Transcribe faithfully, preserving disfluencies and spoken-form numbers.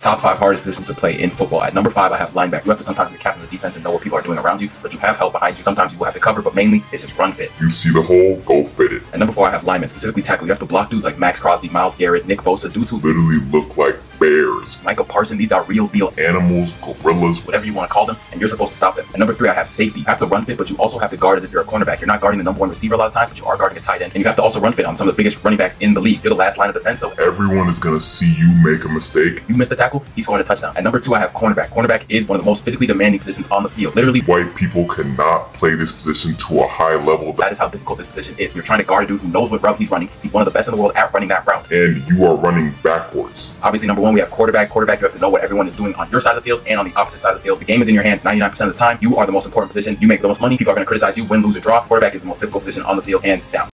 Top five hardest positions to play in football. At number five, I have linebacker. You have to sometimes be captain of the defense and know what people are doing around you, but you have help behind you. Sometimes you will have to cover, but mainly it's just run fit. You see the hole, go fit it. At number four, I have linemen, specifically tackle. You have to block dudes like Max Crosby, Myles Garrett, Nick Bosa, dudes who Literally look like bears. Micah Parsons. These are real deal Animals, gorillas, whatever you want to call them, and you're supposed to stop them. At number three, I have safety. You have to run fit, but you also have to guard it if you're a cornerback. You're not guarding the number one receiver a lot of times, but you are guarding a tight end. And you have to also run fit on some of the biggest running backs in the league. You're the last line of defense, so everyone is going to see you make a mistake. You missed the tackle, he's scoring a touchdown. At number two, I have cornerback. Cornerback is one of the most physically demanding positions on the field. Literally, white people cannot play this position to a high level. That is how difficult this position is. You're trying to guard a dude who knows what route he's running. He's one of the best in the world at running that route. And you are running backwards. Obviously, number one, we have quarterback. Quarterback, you have to know what everyone is doing on your side of the field and on the opposite side of the field. The game is in your hands ninety-nine percent of the time. You are the most important position. You make the most money. People are going to criticize you, win, lose, or draw. Quarterback is the most difficult position on the field, hands down.